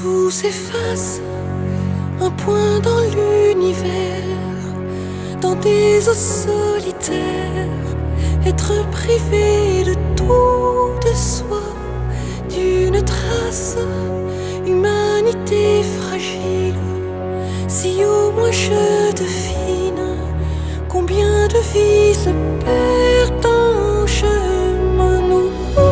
tout s'efface, un point dans l'univers, dans des eaux solitaires, être privé de tout de soi, d'une trace, humanité fragile. Si au moins je devine combien de vies se perdent en chemin, nous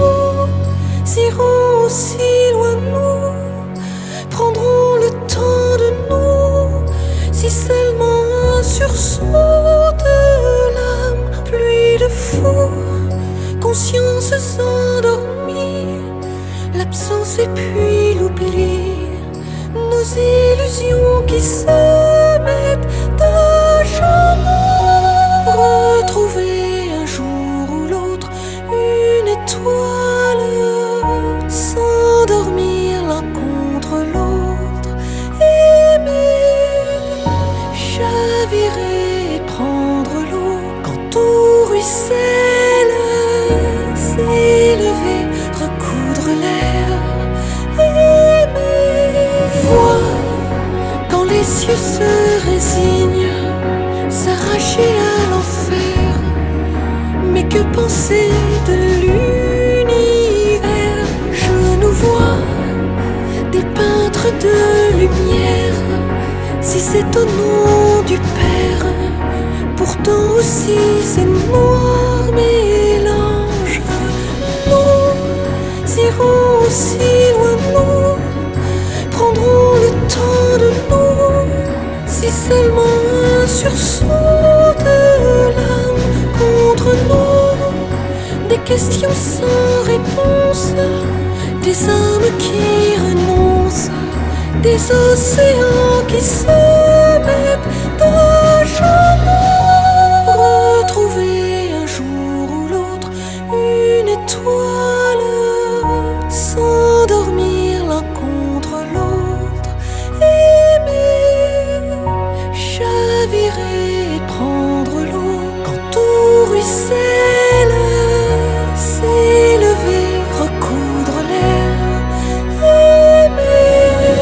irons aussi loin, nous prendrons le temps de nous, si seulement un sursaut de l'âme, pluie de fous, consciences endormies, l'absence et puis l'oubli, nos illusions qui se mettent à genoux. Retrouver un jour ou l'autre une étoile, s'endormir l'un contre l'autre, aimer, chavirer et prendre l'eau quand tout ruisselle, s'élever, recoudre l'air, aimer, voir quand les cieux se résignent, s'arracher à l'enfer. Mais que penser de l'univers? Je nous vois des peintres de lumière, si c'est au nom du Père, pourtant aussi c'est noir mélange. Nous irons aussi loin, nous prendrons le temps de nous, si seulement un sursaut de l'âme contre nous, des questions sans réponse, des âmes qui renoncent, des océans qui se mettent à genoux. Retrouver un jour ou l'autre une étoile, s'endormir l'un contre l'autre, aimer, chavirer et prendre l'eau quand tout ruisselle, s'élever, recoudre l'air, aimer.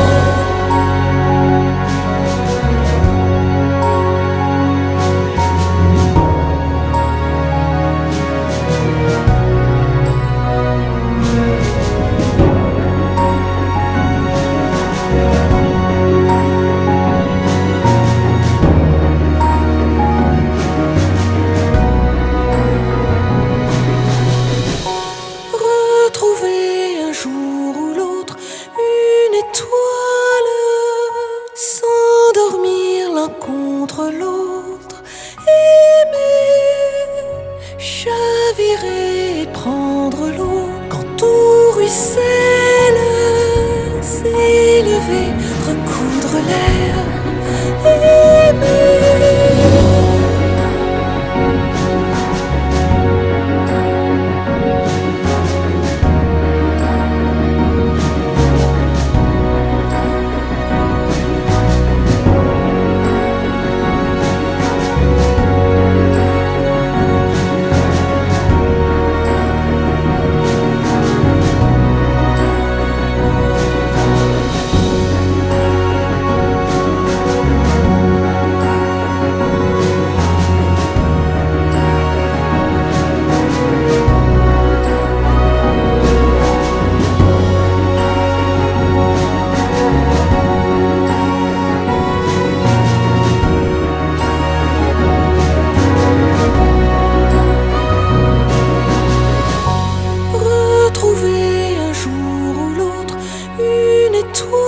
Retrouver un jour ou l'autre une étoile, s'endormir l'un contre l'autre, aimer, chavirer et prendre l'eau quand tout ruisselle, s'élever, recoudre l'air, aimer. Retrouver un jour ou l'autre une étoile,